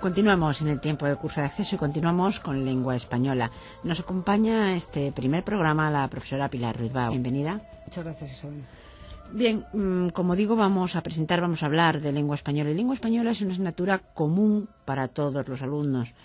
Continuamos en el tiempo de curso de acceso y continuamos con lengua española. Nos acompaña este primer programa la profesora Pilar Ruiz Bao. Bienvenida. Muchas gracias, Isabel. Bien, como digo, vamos a hablar de lengua española. Y lengua española es una asignatura común para todos los alumnos.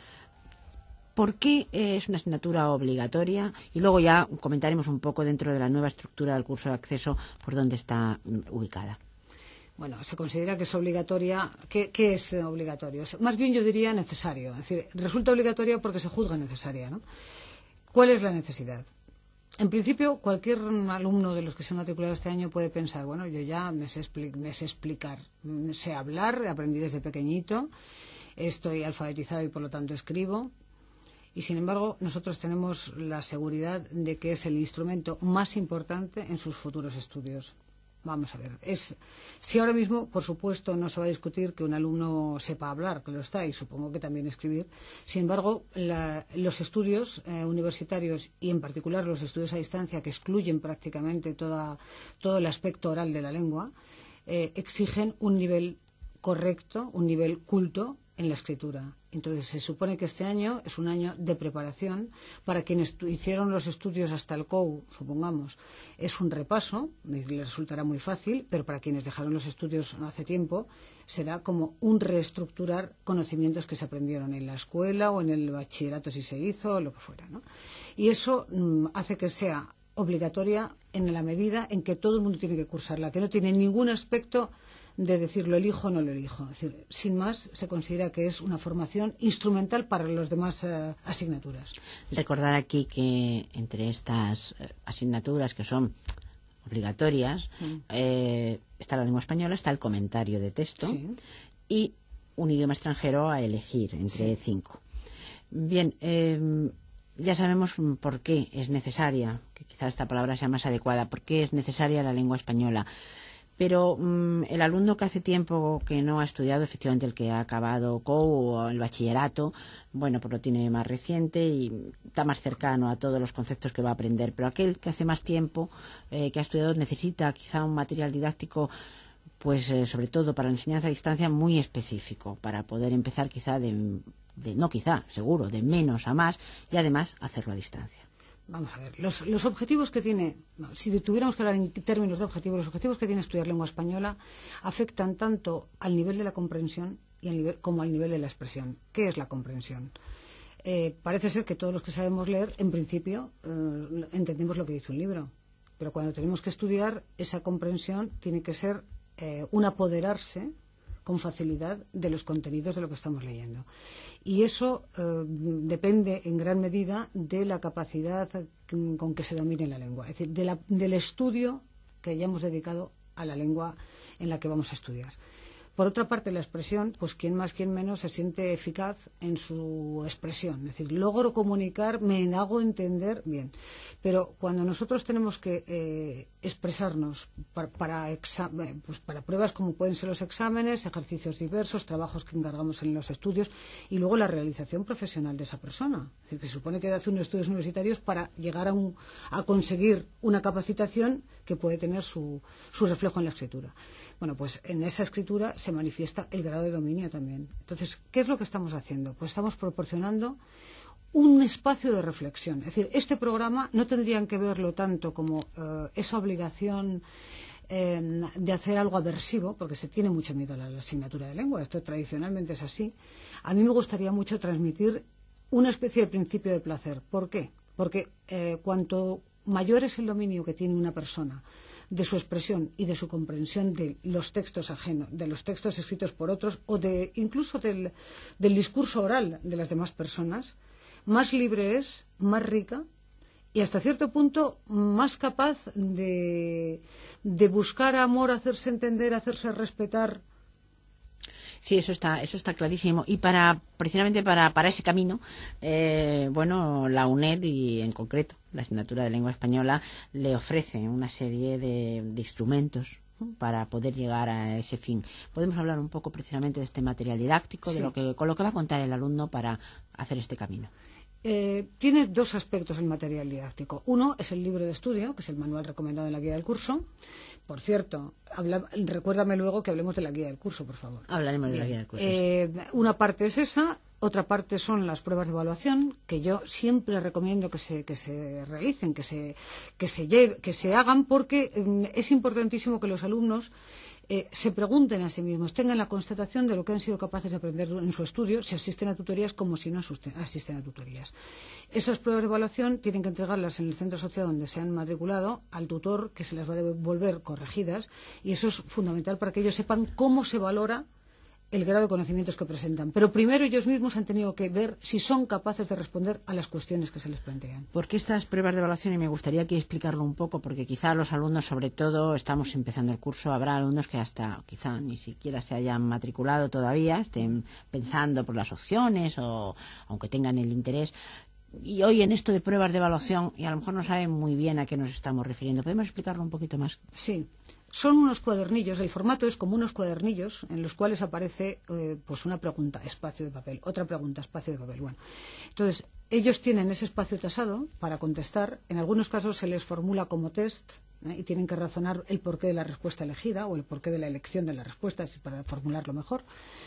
¿Por qué es una asignatura obligatoria? Y luego ya comentaremos un poco dentro de la nueva estructura del curso de acceso por dónde está ubicada. Bueno, se considera que es obligatoria. ¿Qué es obligatorio? Más bien yo diría necesario. Es decir, resulta obligatoria porque se juzga necesaria, ¿no? ¿Cuál es la necesidad? En principio, cualquier alumno de los que se han matriculado este año puede pensar, bueno, yo ya me sé explicar, sé hablar, aprendí desde pequeñito, estoy alfabetizado y por lo tanto escribo. Y sin embargo, nosotros tenemos la seguridad de que es el instrumento más importante en sus futuros estudios. Vamos a ver, si ahora mismo, por supuesto, no se va a discutir que un alumno sepa hablar, que lo está, y supongo que también escribir. Sin embargo, los estudios universitarios y, en particular, los estudios a distancia, que excluyen prácticamente todo el aspecto oral de la lengua, exigen un nivel correcto, un nivel culto en la escritura. Entonces, se supone que este año es un año de preparación para quienes hicieron los estudios hasta el COU, supongamos. Es un repaso, les resultará muy fácil, pero para quienes dejaron los estudios hace tiempo, será como un reestructurar conocimientos que se aprendieron en la escuela o en el bachillerato si se hizo, o lo que fuera, ¿no? Y eso hace que sea obligatoria en la medida en que todo el mundo tiene que cursarla, que no tiene ningún aspecto de decir lo elijo o no lo elijo. Es decir, sin más, se considera que es una formación instrumental para las demás asignaturas. Recordar aquí que entre estas asignaturas que son obligatorias está la lengua española, está el comentario de texto, sí, y un idioma extranjero a elegir entre 5. Bien, ya sabemos por qué es necesaria, que quizás esta palabra sea más adecuada, por qué es necesaria la lengua española. Pero el alumno que hace tiempo que no ha estudiado, efectivamente el que ha acabado COU o el bachillerato, bueno, pues lo tiene más reciente y está más cercano a todos los conceptos que va a aprender. Pero aquel que hace más tiempo que ha estudiado necesita quizá un material didáctico, pues sobre todo para la enseñanza a distancia, muy específico, para poder empezar seguro, de menos a más y además hacerlo a distancia. Vamos a ver, los objetivos que tiene, si tuviéramos que hablar en términos de objetivos, los objetivos que tiene estudiar lengua española afectan tanto al nivel de la comprensión como al nivel de la expresión. ¿Qué es la comprensión? Parece ser que todos los que sabemos leer, en principio, entendemos lo que dice un libro, pero cuando tenemos que estudiar, esa comprensión tiene que ser un apoderarse con facilidad de los contenidos de lo que estamos leyendo. Y eso depende en gran medida de la capacidad con que se domine la lengua, es decir, del estudio que hayamos dedicado a la lengua en la que vamos a estudiar. Por otra parte, la expresión, pues quien más, quien menos se siente eficaz en su expresión. Es decir, logro comunicar, me hago entender bien. Pero cuando nosotros tenemos que expresarnos para pruebas como pueden ser los exámenes, ejercicios diversos, trabajos que encargamos en los estudios y luego la realización profesional de esa persona. Es decir, que se supone que hace unos estudios universitarios para llegar a conseguir una capacitación que puede tener su reflejo en la escritura. Bueno, pues en esa escritura se manifiesta el grado de dominio también. Entonces, ¿qué es lo que estamos haciendo? Pues estamos proporcionando un espacio de reflexión. Es decir, este programa no tendrían que verlo tanto como esa obligación de hacer algo aversivo, porque se tiene mucho miedo a la asignatura de lengua. Esto tradicionalmente es así. A mí me gustaría mucho transmitir una especie de principio de placer. ¿Por qué? Porque cuanto mayor es el dominio que tiene una persona de su expresión y de su comprensión de los textos ajenos, de los textos escritos por otros o incluso del discurso oral de las demás personas, más libre es, más rica y hasta cierto punto más capaz de buscar amor, hacerse entender, hacerse respetar. Sí, eso está clarísimo. Y precisamente para ese camino, la UNED y en concreto la asignatura de lengua española le ofrece una serie de instrumentos para poder llegar a ese fin. Podemos hablar un poco precisamente de este material didáctico, sí, con lo que va a contar el alumno para hacer este camino. Tiene dos aspectos el material didáctico. Uno es el libro de estudio, que es el manual recomendado en la guía del curso. Por cierto, recuérdame luego que hablemos de la guía del curso, por favor. Hablaremos de la guía del curso. Una parte es esa, otra parte son las pruebas de evaluación, que yo siempre recomiendo que se realicen, que se hagan, porque es importantísimo que los alumnos se pregunten a sí mismos, tengan la constatación de lo que han sido capaces de aprender en su estudio, si asisten a tutorías como si no asisten a tutorías. Esas pruebas de evaluación tienen que entregarlas en el centro social donde se han matriculado al tutor, que se las va a devolver corregidas, y eso es fundamental para que ellos sepan cómo se valora el grado de conocimientos que presentan. Pero primero ellos mismos han tenido que ver si son capaces de responder a las cuestiones que se les plantean. ¿Por qué estas pruebas de evaluación? Y me gustaría aquí explicarlo un poco, porque quizá los alumnos, sobre todo, estamos empezando el curso, habrá alumnos que hasta quizá ni siquiera se hayan matriculado todavía, estén pensando por las opciones o aunque tengan el interés. Y hoy en esto de pruebas de evaluación, y a lo mejor no saben muy bien a qué nos estamos refiriendo, ¿podemos explicarlo un poquito más? Sí. Son unos cuadernillos, el formato es como unos cuadernillos en los cuales aparece pues una pregunta, espacio de papel, otra pregunta, espacio de papel. Bueno, entonces, ellos tienen ese espacio tasado para contestar. En algunos casos se les formula como test y tienen que razonar el porqué de la respuesta elegida o el porqué de la elección de la respuesta para formularlo mejor.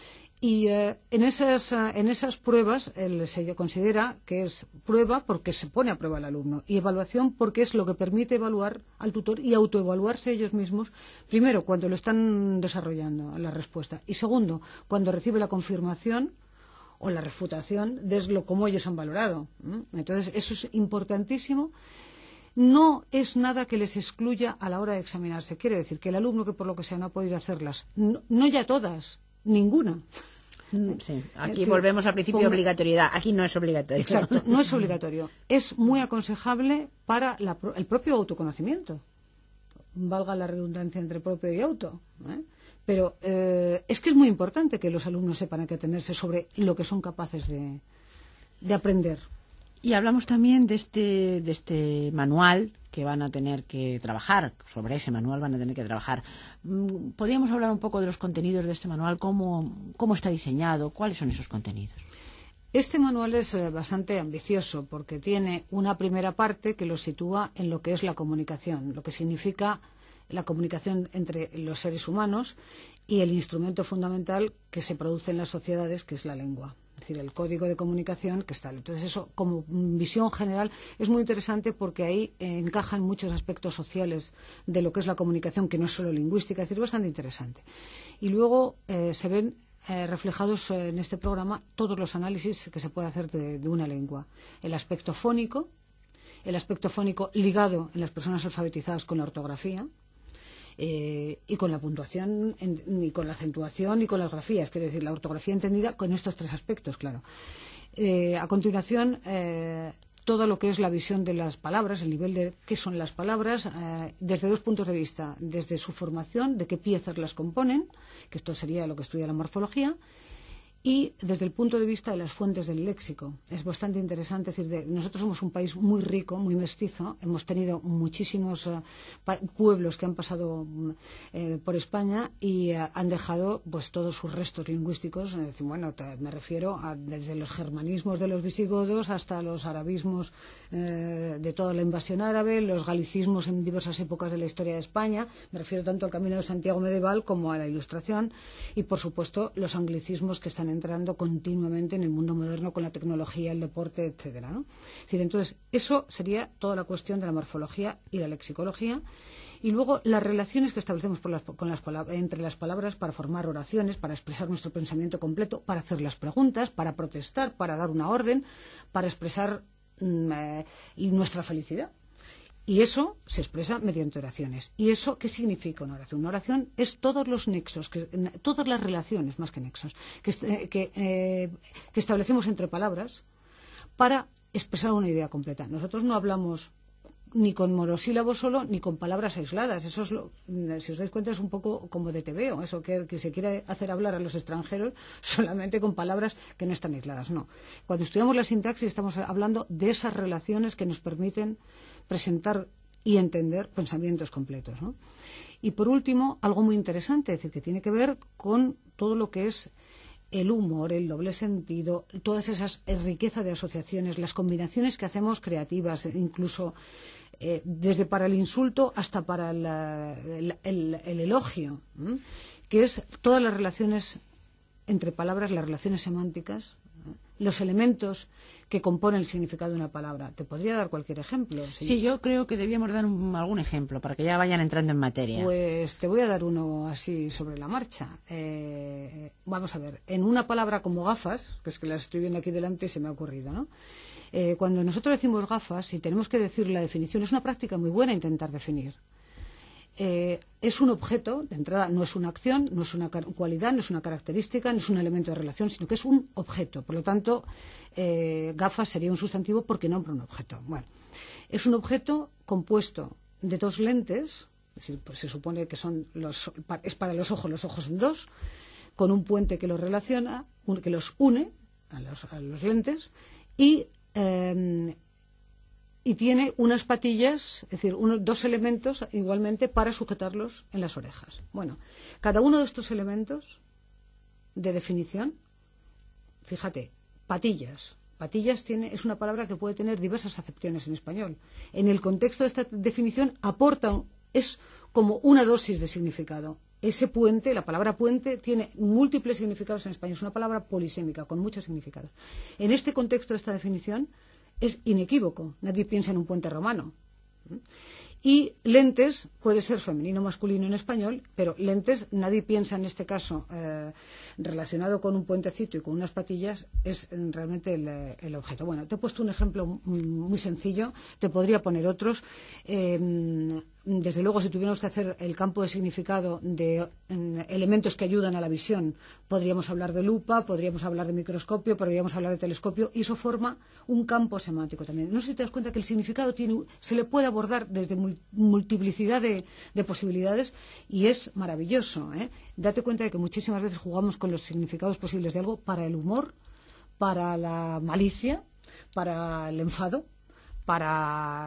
Y en esas pruebas se considera que es prueba porque se pone a prueba al alumno y evaluación porque es lo que permite evaluar al tutor y autoevaluarse ellos mismos, primero, cuando lo están desarrollando la respuesta, y segundo, cuando recibe la confirmación o la refutación de cómo ellos han valorado. Entonces, eso es importantísimo. No es nada que les excluya a la hora de examinarse. Quiere decir que el alumno que por lo que sea no ha podido hacerlas, no ya todas, ninguna. Sí, aquí volvemos al principio de obligatoriedad. Aquí no es obligatorio. Exacto, no es obligatorio. Es muy aconsejable para el propio autoconocimiento. Valga la redundancia entre propio y auto. Pero es que es muy importante que los alumnos sepan a qué atenerse sobre lo que son capaces de aprender. Y hablamos también de este manual que van a tener que trabajar. Sobre ese manual van a tener que trabajar. ¿Podríamos hablar un poco de los contenidos de este manual? ¿Cómo está diseñado? ¿Cuáles son esos contenidos? Este manual es bastante ambicioso porque tiene una primera parte que lo sitúa en lo que es la comunicación, lo que significa la comunicación entre los seres humanos y el instrumento fundamental que se produce en las sociedades, que es la lengua. Es decir, el código de comunicación que está. Entonces, eso, como visión general, es muy interesante porque ahí encajan muchos aspectos sociales de lo que es la comunicación, que no es solo lingüística, es decir, bastante interesante. Y luego se ven reflejados en este programa todos los análisis que se puede hacer de una lengua. El aspecto fónico ligado en las personas alfabetizadas con la ortografía, y con la puntuación y con la acentuación y con las grafías, quiero decir, la ortografía entendida con estos tres aspectos, claro. A continuación, todo lo que es la visión de las palabras, el nivel de qué son las palabras, desde dos puntos de vista, desde su formación, de qué piezas las componen, que esto sería lo que estudia la morfología, y desde el punto de vista de las fuentes del léxico. Es bastante interesante, es decir, nosotros somos un país muy rico, muy mestizo, hemos tenido muchísimos pueblos que han pasado por España y han dejado pues todos sus restos lingüísticos. Bueno, me refiero desde los germanismos de los visigodos hasta los arabismos de toda la invasión árabe, los galicismos en diversas épocas de la historia de España, me refiero tanto al Camino de Santiago medieval como a la Ilustración, y por supuesto los anglicismos que están entrando continuamente en el mundo moderno con la tecnología, el deporte, etcétera, ¿no? Es decir, entonces, eso sería toda la cuestión de la morfología y la lexicología. Y luego las relaciones que establecemos entre las palabras para formar oraciones, para expresar nuestro pensamiento completo, para hacer las preguntas, para protestar, para dar una orden, para expresar nuestra felicidad. Y eso se expresa mediante oraciones. ¿Y eso qué significa una oración? Una oración es todos los nexos, todas las relaciones, más que nexos, que establecemos entre palabras para expresar una idea completa. Nosotros no hablamos ni con monosílabos solo, ni con palabras aisladas. Eso es si os dais cuenta, es un poco como de tebeo, eso que se quiere hacer hablar a los extranjeros solamente con palabras que no están aisladas. No. Cuando estudiamos la sintaxis estamos hablando de esas relaciones que nos permiten presentar y entender pensamientos completos, ¿no? Y por último, algo muy interesante, es decir, que tiene que ver con todo lo que es el humor, el doble sentido, todas esas riqueza de asociaciones, las combinaciones que hacemos creativas, incluso desde para el insulto hasta para el elogio, que es todas las relaciones entre palabras, las relaciones semánticas, los elementos que componen el significado de una palabra. Te podría dar cualquier ejemplo. Sí, yo creo que debíamos dar algún ejemplo para que ya vayan entrando en materia. Pues te voy a dar uno así sobre la marcha. Vamos a ver, en una palabra como gafas, que es que las estoy viendo aquí delante y se me ha ocurrido, ¿no? Cuando nosotros decimos gafas y tenemos que decir la definición, es una práctica muy buena intentar definir. Es un objeto, de entrada no es una acción, no es una cualidad, no es una característica, no es un elemento de relación, sino que es un objeto. Por lo tanto, gafas sería un sustantivo porque nombra un objeto. Bueno, es un objeto compuesto de dos lentes, es decir, pues se supone que es para los ojos son dos, con un puente que los relaciona, que los une a los lentes y tiene unas patillas, es decir, dos elementos igualmente para sujetarlos en las orejas. Bueno, cada uno de estos elementos de definición, fíjate, patillas. Patillas es una palabra que puede tener diversas acepciones en español. En el contexto de esta definición es como una dosis de significado. Ese puente, la palabra puente, tiene múltiples significados en español. Es una palabra polisémica, con muchos significados. En este contexto de esta definición es inequívoco. Nadie piensa en un puente romano. Y lentes puede ser femenino o masculino en español, pero lentes, nadie piensa en este caso relacionado con un puentecito y con unas patillas, es realmente el objeto. Bueno, te he puesto un ejemplo muy sencillo, te podría poner otros. Desde luego, si tuviéramos que hacer el campo de significado de elementos que ayudan a la visión, podríamos hablar de lupa, podríamos hablar de microscopio, podríamos hablar de telescopio, y eso forma un campo semántico también. No sé si te das cuenta que el significado se le puede abordar desde multiplicidad de posibilidades y es maravilloso, ¿eh? Date cuenta de que muchísimas veces jugamos con los significados posibles de algo para el humor, para la malicia, para el enfado, para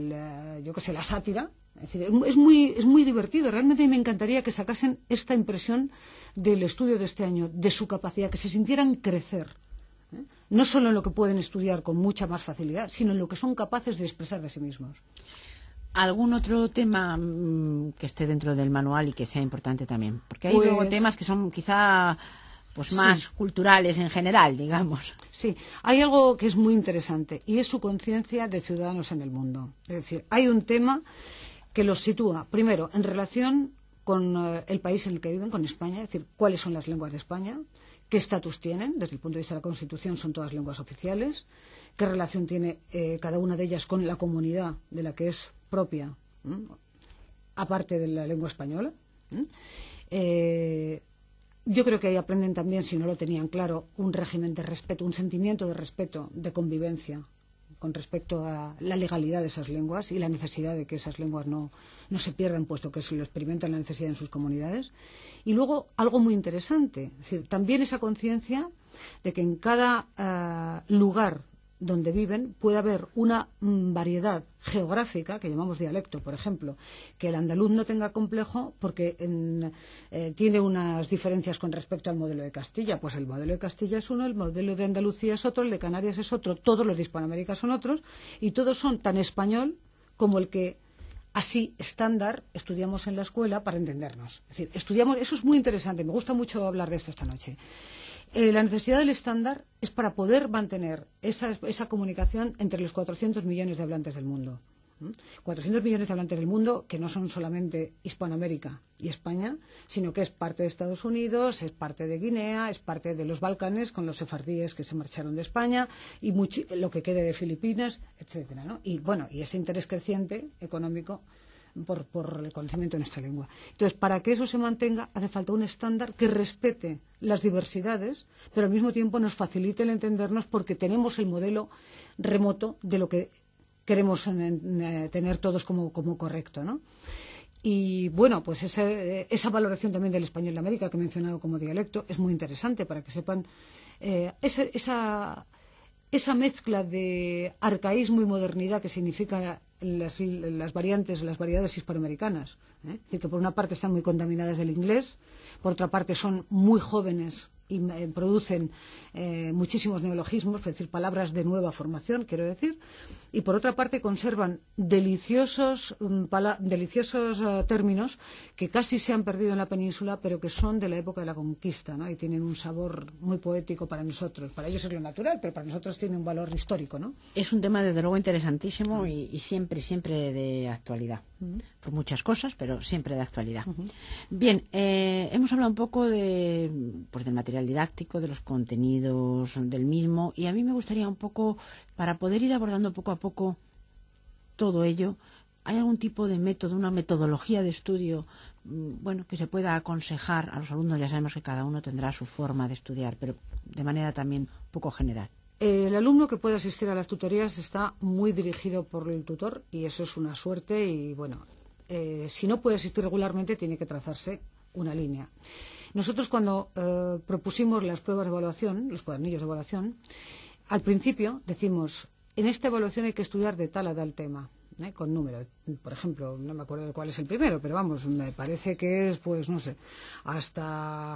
la sátira. Es decir, es muy divertido. Realmente me encantaría que sacasen esta impresión del estudio de este año, de su capacidad, que se sintieran crecer. No solo en lo que pueden estudiar con mucha más facilidad, sino en lo que son capaces de expresar de sí mismos. ¿Algún otro tema que esté dentro del manual y que sea importante también? Porque hay luego temas que son quizá más culturales en general, digamos. Sí, hay algo que es muy interesante y es su conciencia de ciudadanos en el mundo. Es decir, hay un tema que los sitúa, primero, en relación con el país en el que viven, con España, es decir, cuáles son las lenguas de España, qué estatus tienen, desde el punto de vista de la Constitución son todas lenguas oficiales, qué relación tiene cada una de ellas con la comunidad de la que es propia, aparte de la lengua española. Yo creo que ahí aprenden también, si no lo tenían claro, un régimen de respeto, un sentimiento de respeto, de convivencia con respecto a la legalidad de esas lenguas y la necesidad de que esas lenguas no se pierdan, puesto que se lo experimentan la necesidad en sus comunidades. Y luego, algo muy interesante, es decir, también esa conciencia de que en cada lugar donde viven puede haber una variedad geográfica, que llamamos dialecto, por ejemplo, que el andaluz no tenga complejo porque tiene unas diferencias con respecto al modelo de Castilla. Pues el modelo de Castilla es uno, el modelo de Andalucía es otro, el de Canarias es otro, todos los de Hispanoamérica son otros, y todos son tan español como el que así estándar estudiamos en la escuela para entendernos. Es decir, estudiamos, eso es muy interesante, me gusta mucho hablar de esto esta noche. La necesidad del estándar es para poder mantener esa comunicación entre los 400 millones de hablantes del mundo. 400 millones de hablantes del mundo que no son solamente Hispanoamérica y España, sino que es parte de Estados Unidos, es parte de Guinea, es parte de los Balcanes con los sefardíes que se marcharon de España y lo que quede de Filipinas, etcétera, ¿no? Y bueno, y ese interés creciente económico por el conocimiento de nuestra lengua. Entonces, para que eso se mantenga, hace falta un estándar que respete las diversidades, pero al mismo tiempo nos facilite el entendernos porque tenemos el modelo remoto de lo que queremos tener todos como correcto, ¿no? Y bueno, pues esa valoración también del español de América que he mencionado como dialecto es muy interesante para que sepan esa mezcla de arcaísmo y modernidad que significa las variedades hispanoamericanas. Es decir, que por una parte están muy contaminadas del inglés, por otra parte son muy jóvenes producen muchísimos neologismos, es decir, palabras de nueva formación, quiero decir, y por otra parte conservan deliciosos términos que casi se han perdido en la península, pero que son de la época de la conquista, ¿no? Y tienen un sabor muy poético para nosotros. Para ellos es lo natural, pero para nosotros tiene un valor histórico, ¿no? Es un tema, desde luego, interesantísimo y siempre de actualidad. Por muchas cosas, pero siempre de actualidad. Bien, hemos hablado un poco del material didáctico, de los contenidos del mismo, y a mí me gustaría un poco, para poder ir abordando poco a poco todo ello, ¿hay algún tipo de método, una metodología de estudio, que se pueda aconsejar a los alumnos? Ya sabemos que cada uno tendrá su forma de estudiar, pero de manera también un poco general. El alumno que puede asistir a las tutorías está muy dirigido por el tutor y eso es una suerte y, si no puede asistir regularmente tiene que trazarse una línea. Nosotros cuando propusimos las pruebas de evaluación, los cuadernillos de evaluación, al principio decimos, en esta evaluación hay que estudiar de tal a tal tema, con número. Por ejemplo, no me acuerdo de cuál es el primero, pero me parece que es, hasta...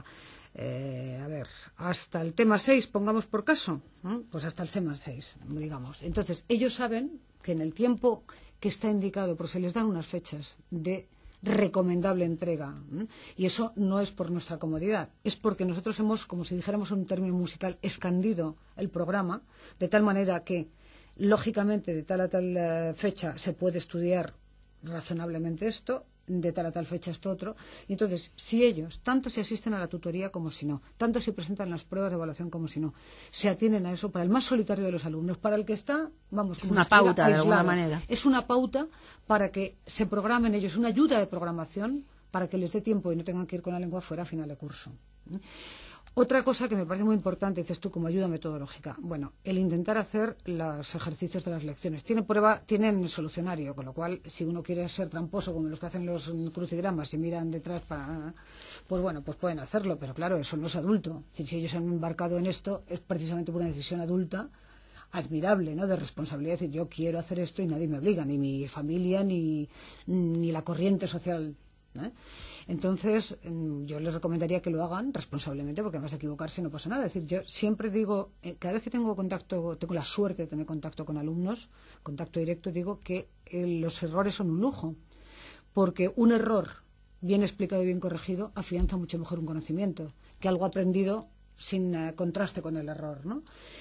hasta el tema 6, pongamos por caso, pues hasta el tema 6, digamos. Entonces, ellos saben que en el tiempo que está indicado, porque se les dan unas fechas de recomendable entrega, y eso no es por nuestra comodidad, es porque nosotros hemos, como si dijéramos en un término musical, escandido el programa, de tal manera que, lógicamente, de tal a tal fecha se puede estudiar razonablemente esto, de tal a tal fecha esto otro, y entonces si ellos, tanto si asisten a la tutoría como si no, tanto si presentan las pruebas de evaluación como si no, se atienen a eso, para el más solitario de los alumnos, para el que está, como una pauta aislado, de alguna manera. Es una pauta para que se programen ellos, una ayuda de programación para que les dé tiempo y no tengan que ir con la lengua fuera a final de curso. Otra cosa que me parece muy importante, dices tú, como ayuda metodológica, el intentar hacer los ejercicios de las lecciones. Tienen solucionario, con lo cual, si uno quiere ser tramposo, como los que hacen los crucigramas y miran detrás pues pueden hacerlo, pero claro, eso no es adulto. Es decir, si ellos han embarcado en esto, es precisamente por una decisión adulta, admirable, ¿no?, de responsabilidad, es decir, yo quiero hacer esto y nadie me obliga, ni mi familia, ni la corriente social, Entonces, yo les recomendaría que lo hagan responsablemente, porque además de equivocarse no pasa nada. Es decir, yo siempre digo, cada vez que tengo la suerte de tener contacto con alumnos, contacto directo, digo que los errores son un lujo, porque un error bien explicado y bien corregido afianza mucho mejor un conocimiento que algo aprendido sin contraste con el error, ¿no?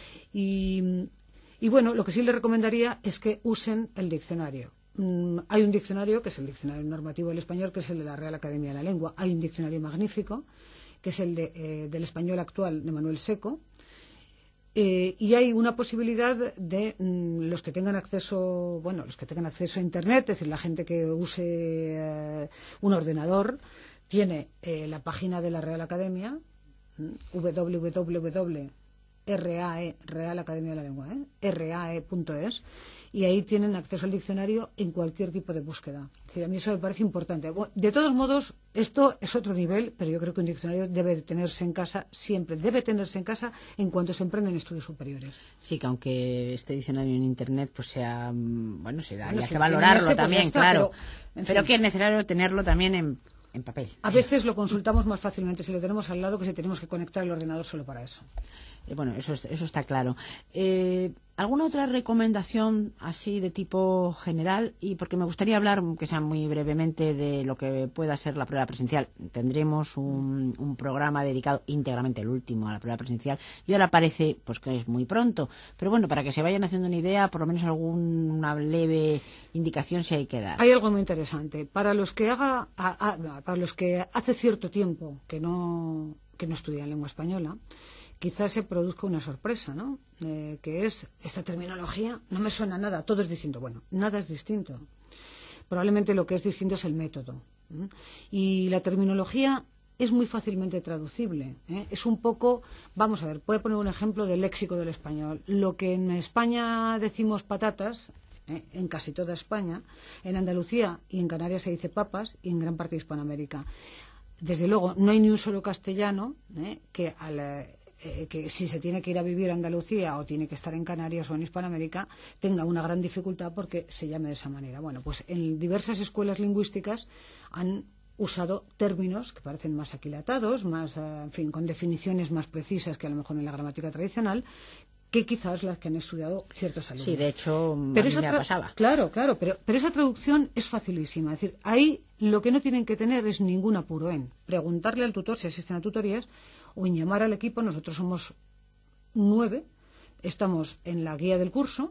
Y lo que sí les recomendaría es que usen el diccionario. Hay un diccionario, que es el Diccionario Normativo del Español, que es el de la Real Academia de la Lengua. Hay un diccionario magnífico, que es el del español actual de Manuel Seco. Y hay una posibilidad de los que tengan acceso a Internet, es decir, la gente que use un ordenador, tiene la página de la Real Academia, Real Academia de la Lengua, rae.es, y ahí tienen acceso al diccionario en cualquier tipo de búsqueda. Es decir, a mí eso me parece importante. De todos modos, esto es otro nivel, pero yo creo que un diccionario debe tenerse en casa siempre, debe tenerse en casa en cuanto se emprenden estudios superiores. Sí, que aunque este diccionario en Internet pues sea, hay que valorarlo también, claro, pero que es necesario tenerlo también en papel. A veces lo consultamos más fácilmente si lo tenemos al lado que si tenemos que conectar el ordenador solo para eso. Eso está claro. ¿Alguna otra recomendación así de tipo general? Y porque me gustaría hablar, que sea muy brevemente, de lo que pueda ser la prueba presencial. Tendremos un programa dedicado íntegramente, el último, a la prueba presencial. Y ahora parece que es muy pronto. Pero para que se vayan haciendo una idea, por lo menos alguna leve indicación si hay que dar. Hay algo muy interesante. Para los que hace cierto tiempo que no estudian lengua española, quizás se produzca una sorpresa, ¿no? Que es, esta terminología no me suena nada, todo es distinto. Nada es distinto. Probablemente lo que es distinto es el método. Y la terminología es muy fácilmente traducible. Es un poco, vamos a ver, voy a poner un ejemplo del léxico del español. Lo que en España decimos patatas, en casi toda España, en Andalucía y en Canarias se dice papas y en gran parte de Hispanoamérica. Desde luego, no hay ni un solo castellano que si se tiene que ir a vivir a Andalucía o tiene que estar en Canarias o en Hispanoamérica tenga una gran dificultad porque se llame de esa manera. En diversas escuelas lingüísticas han usado términos que parecen más aquilatados, más, en fin, con definiciones más precisas que a lo mejor en la gramática tradicional, que quizás las que han estudiado ciertos alumnos. Sí, de hecho, a mí me pasaba. Claro, pero esa traducción es facilísima. Es decir, ahí lo que no tienen que tener es ningún apuro en preguntarle al tutor si asisten a tutorías o en llamar al equipo. Nosotros somos 9, estamos en la guía del curso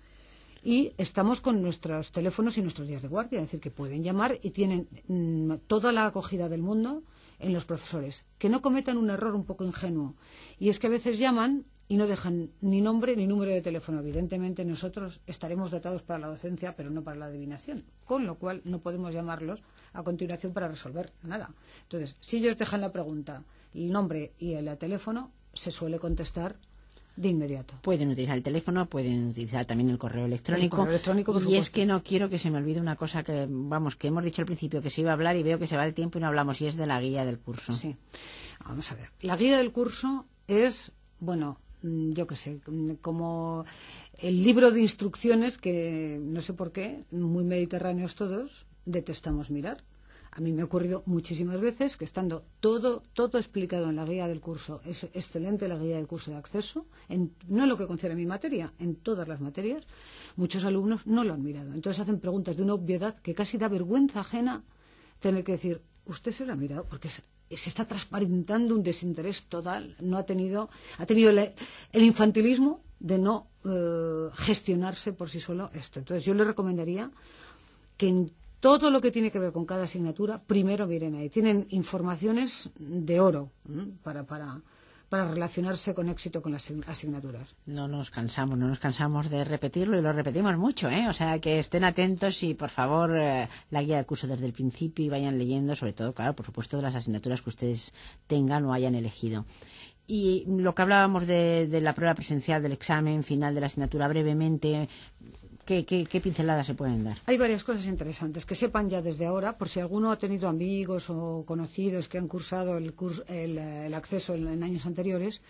y estamos con nuestros teléfonos y nuestros días de guardia. Es decir, que pueden llamar y tienen toda la acogida del mundo en los profesores. Que no cometan un error un poco ingenuo. Y es que a veces llaman y no dejan ni nombre ni número de teléfono. Evidentemente nosotros estaremos datados para la docencia, pero no para la adivinación, con lo cual no podemos llamarlos a continuación para resolver nada. Entonces, si ellos dejan la pregunta, el nombre y el teléfono, se suele contestar de inmediato. Pueden utilizar el teléfono, pueden utilizar también el correo electrónico. Por y supuesto. Es que no quiero que se me olvide una cosa que, que hemos dicho al principio, que se iba a hablar y veo que se va el tiempo y no hablamos, y es de la guía del curso. Sí. Vamos a ver. La guía del curso es, yo qué sé, como el libro de instrucciones que, no sé por qué, muy mediterráneos todos, detestamos mirar. A mí me ha ocurrido muchísimas veces que estando todo explicado en la guía del curso, es excelente la guía del curso de acceso, no en lo que concierne a mi materia, en todas las materias, muchos alumnos no lo han mirado. Entonces hacen preguntas de una obviedad que casi da vergüenza ajena tener que decir, usted se lo ha mirado, porque se está transparentando un desinterés total, ha tenido el infantilismo de no gestionarse por sí solo esto. Entonces yo le recomendaría que en todo lo que tiene que ver con cada asignatura, primero miren ahí. Tienen informaciones de oro para relacionarse con éxito con las asignaturas. No nos cansamos de repetirlo y lo repetimos mucho, ¿eh? O sea, que estén atentos y, por favor, la guía del curso desde el principio y vayan leyendo, sobre todo, claro, por supuesto, de las asignaturas que ustedes tengan o hayan elegido. Y lo que hablábamos de la prueba presencial, del examen final de la asignatura, brevemente, ¿qué pinceladas se pueden dar? Hay varias cosas interesantes que sepan ya desde ahora, por si alguno ha tenido amigos o conocidos que han cursado el acceso en años anteriores.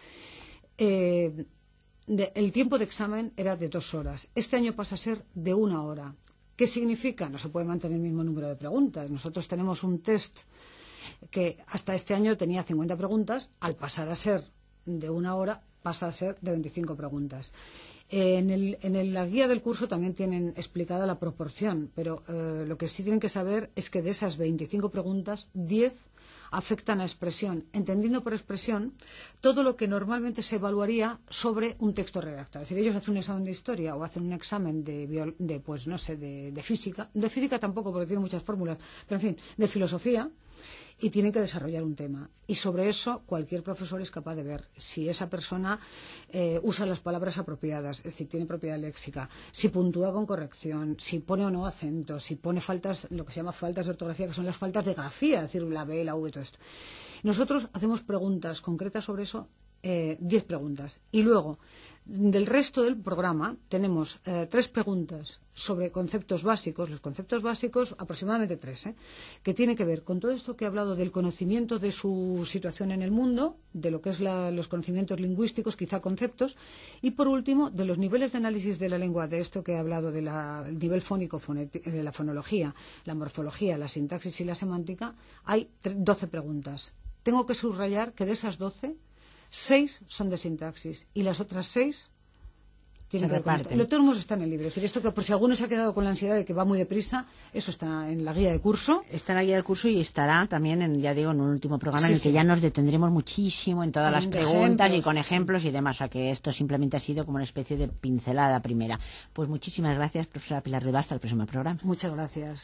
El tiempo de examen era de 2 horas. Este año pasa a ser de 1 hora. ¿Qué significa? No se puede mantener el mismo número de preguntas. Nosotros tenemos un test que hasta este año tenía 50 preguntas. Al pasar a ser de 1 hora, pasa a ser de 25 preguntas. En la guía del curso también tienen explicada la proporción, pero lo que sí tienen que saber es que de esas 25 preguntas, 10 afectan a expresión, entendiendo por expresión todo lo que normalmente se evaluaría sobre un texto redactado. Es decir, ellos hacen un examen de historia o hacen un examen de física, de física tampoco porque tiene muchas fórmulas, pero en fin, de filosofía, y tienen que desarrollar un tema. Y sobre eso cualquier profesor es capaz de ver si esa persona usa las palabras apropiadas, es decir, tiene propiedad léxica, si puntúa con corrección, si pone o no acentos, si pone faltas, lo que se llama faltas de ortografía, que son las faltas de grafía, es decir, la B, la V, todo esto. Nosotros hacemos preguntas concretas sobre eso, 10 preguntas. Y luego, del resto del programa, tenemos 3 preguntas sobre conceptos básicos, los conceptos básicos, aproximadamente 3, que tienen que ver con todo esto que he hablado del conocimiento de su situación en el mundo, de lo que es los conocimientos lingüísticos, quizá conceptos, y por último, de los niveles de análisis de la lengua, de esto que he hablado del nivel fónico, la fonología, la morfología, la sintaxis y la semántica, hay 12 preguntas. Tengo que subrayar que de esas 12, 6 son de sintaxis y las otras 6 tienen que ver con esto. Los términos están en el libro. Es decir, esto que por si alguno se ha quedado con la ansiedad de que va muy deprisa, eso está en la guía de curso. Está en la guía del curso y estará también, en un último programa en el que ya nos detendremos muchísimo en todas las preguntas y con ejemplos y demás. O sea que esto simplemente ha sido como una especie de pincelada primera. Pues muchísimas gracias, profesora Pilar Rivas. Hasta el próximo programa. Muchas gracias.